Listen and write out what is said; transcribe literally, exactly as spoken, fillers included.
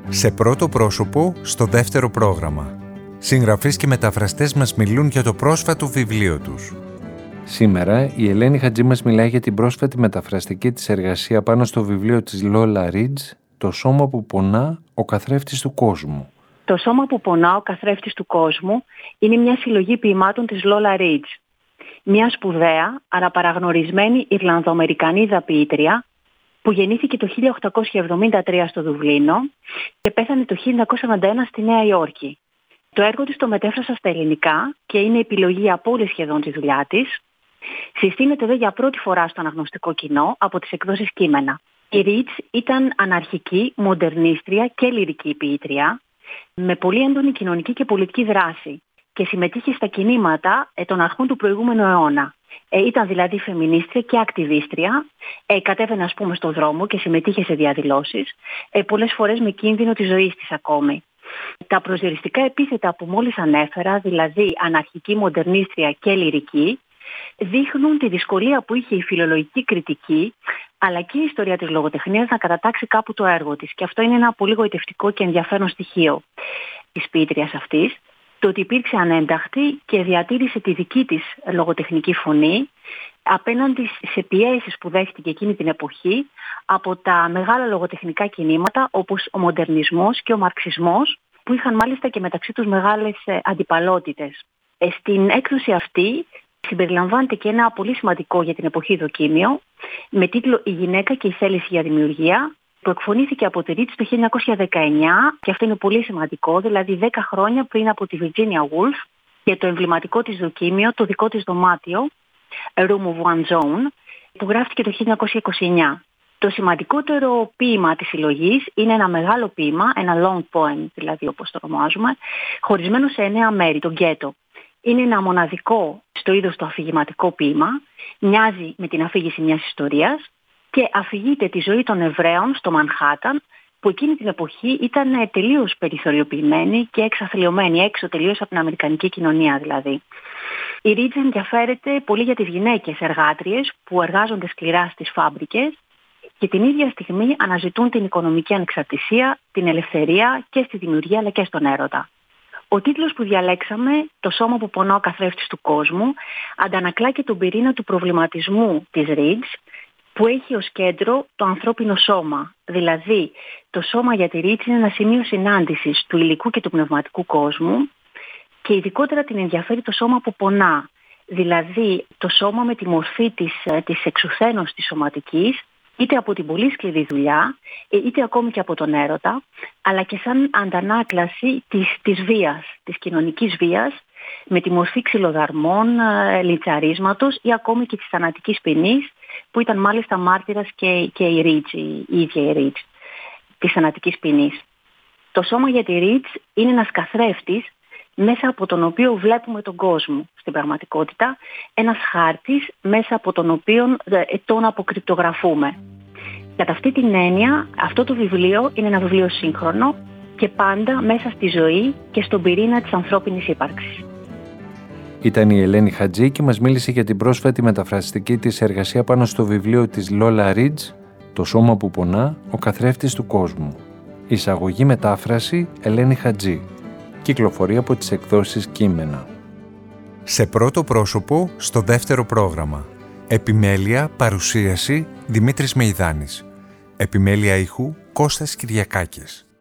Σε πρώτο πρόσωπο, στο δεύτερο πρόγραμμα. Συγγραφείς και μεταφραστές μας μιλούν για το πρόσφατο βιβλίο τους. Σήμερα η Ελένη Χατζή μας μιλάει για την πρόσφατη μεταφραστική της εργασία πάνω στο βιβλίο της Λόλα Ρίτζ, «Το σώμα που πονά, ο καθρέφτης του κόσμου». «Το σώμα που πονά, ο καθρέφτης του κόσμου» είναι μια συλλογή ποιημάτων της Λόλα Ρίτζ. Μια σπουδαία, αλλά παραγνωρισμένη Ιρλανδοαμερικανίδα ποιήτρια, που γεννήθηκε το χίλια οκτακόσια εβδομήντα τρία στο Δουβλίνο και πέθανε το χίλια εννιακόσια εβδομήντα ένα στη Νέα Υόρκη. Το έργο της το μετέφρασα στα ελληνικά και είναι επιλογή από όλη σχεδόν τη δουλειά της. Συστήνεται δε για πρώτη φορά στο αναγνωστικό κοινό από τις εκδόσεις Κείμενα. Η Ρίτζ ήταν αναρχική, μοντερνίστρια και λυρική ποιήτρια, με πολύ έντονη κοινωνική και πολιτική δράση και συμμετείχε στα κινήματα των αρχών του προηγούμενου αιώνα. Ε, ήταν δηλαδή φεμινίστρια και ακτιβίστρια, ε, κατέβαινε ας πούμε στον δρόμο και συμμετείχε σε διαδηλώσεις, ε, πολλές φορές με κίνδυνο της ζωής της ακόμη. Τα προσδιοριστικά επίθετα που μόλις ανέφερα, δηλαδή αναρχική, μοντερνίστρια και λυρική, δείχνουν τη δυσκολία που είχε η φιλολογική κριτική αλλά και η ιστορία της λογοτεχνίας να κατατάξει κάπου το έργο της. Και αυτό είναι ένα πολύ γοητευτικό και ενδιαφέρον στοιχείο της ποιήτριας αυτής, το ότι υπήρξε ανένταχτη και διατήρησε τη δική της λογοτεχνική φωνή απέναντι σε πιέσεις που δέχτηκε εκείνη την εποχή από τα μεγάλα λογοτεχνικά κινήματα όπως ο μοντερνισμός και ο μαρξισμός, που είχαν μάλιστα και μεταξύ τους μεγάλες αντιπαλότητες. Στην έκδοση αυτή συμπεριλαμβάνεται και ένα πολύ σημαντικό για την εποχή δοκίμιο με τίτλο «Η γυναίκα και η θέληση για δημιουργία», που εκφωνήθηκε από τη Ρίτζ το χίλια εννιακόσια δεκαεννιά και αυτό είναι πολύ σημαντικό, δηλαδή δέκα χρόνια πριν από τη Virginia Woolf, για το εμβληματικό της δοκίμιο, το δικό της δωμάτιο, A Room of One's Own, που γράφτηκε το χίλια εννιακόσια είκοσι εννιά. Το σημαντικότερο ποίημα της συλλογής είναι ένα μεγάλο ποίημα, ένα long poem δηλαδή όπως το ονομάζουμε, χωρισμένο σε εννέα μέρη, το γκέτο. Είναι ένα μοναδικό στο είδος το αφηγηματικό ποίημα, μοιάζει με την αφήγηση μιας ιστορίας και αφηγείται τη ζωή των Εβραίων στο Μανχάταν, που εκείνη την εποχή ήταν τελείως περιθωριοποιημένη και εξαθλιωμένη, έξω τελείως από την αμερικανική κοινωνία δηλαδή. Η Ρίτζ ενδιαφέρεται πολύ για τις γυναίκες εργάτριες που εργάζονται σκληρά στις φάμπρικες και την ίδια στιγμή αναζητούν την οικονομική ανεξαρτησία, την ελευθερία και στη δημιουργία αλλά και στον έρωτα. Ο τίτλος που διαλέξαμε, «Το σώμα που πονά, ο καθρέφτης του κόσμου», αντανακλά και τον πυρήνα του προβληματισμού της Ρίτζ, που έχει ως κέντρο το ανθρώπινο σώμα. Δηλαδή, το σώμα για τη Ρίτζ είναι ένα σημείο συνάντησης του υλικού και του πνευματικού κόσμου και ειδικότερα την ενδιαφέρει το σώμα που πονά. Δηλαδή, το σώμα με τη μορφή της, της εξουθένωσης της σωματικής, είτε από την πολύ σκληρή δουλειά, είτε ακόμη και από τον έρωτα, αλλά και σαν αντανάκλαση της, της βίας, της κοινωνικής βίας, με τη μορφή ξυλοδαρμών, λιντσαρίσματος ή ακόμη και της θανατικής ποινής, που ήταν μάλιστα μάρτυρας και, και η Ρίτζ, η, η ίδια η Ρίτζ, της θανατικής ποινής. Το σώμα για τη Ρίτζ είναι ένας καθρέφτης μέσα από τον οποίο βλέπουμε τον κόσμο στην πραγματικότητα, ένας χάρτης μέσα από τον οποίο τον αποκρυπτογραφούμε. Κατά αυτή την έννοια, αυτό το βιβλίο είναι ένα βιβλίο σύγχρονο και πάντα μέσα στη ζωή και στον πυρήνα της ανθρώπινης ύπαρξης. Ήταν η Ελένη Χατζή και μας μίλησε για την πρόσφατη μεταφραστική της εργασία πάνω στο βιβλίο της Λόλα Ρίτζ, «Το σώμα που πονά, ο καθρέφτης του κόσμου». Εισαγωγή μετάφραση Ελένη Χατζή. Κυκλοφορεί από τις εκδόσεις Κείμενα. Σε πρώτο πρόσωπο, στο δεύτερο πρόγραμμα. Επιμέλεια, παρουσίαση Δημήτρης Μεϊδάνης. Επιμέλεια ήχου Κώστας Κυριακάκης.